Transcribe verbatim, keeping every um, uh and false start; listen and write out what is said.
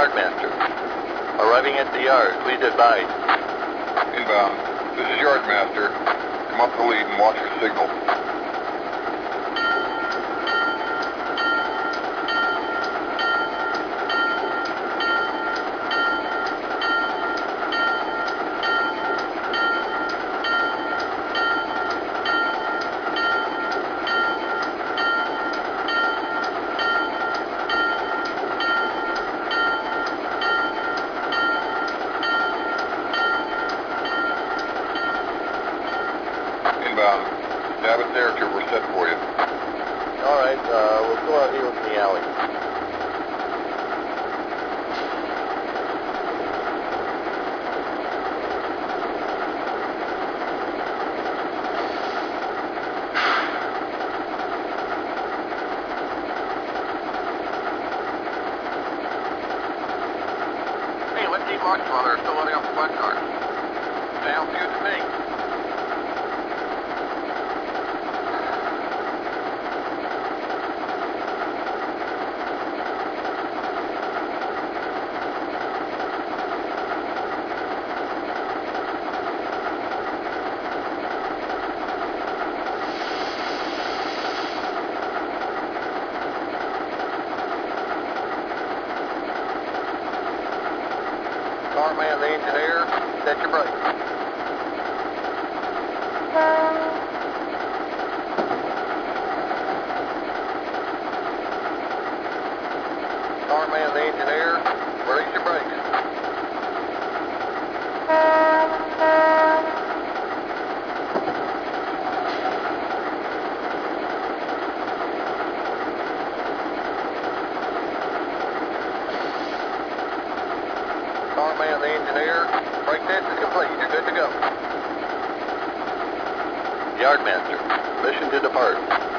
Yardmaster. Arriving at the yard. Please advise. Inbound. This is Yardmaster. Come up the lead and watch your signal. Inbound. Davit there till we're set for you. All right, uh, we'll go out here from the alley. Hey, let's see Mark's mother still loading up the bus cars. Sounds good to me. Car man, the engineer, set your brakes. Car man, the engineer, release your brakes. Car man, the engineer, brake test is complete. You're good to go. Yardmaster, mission to depart.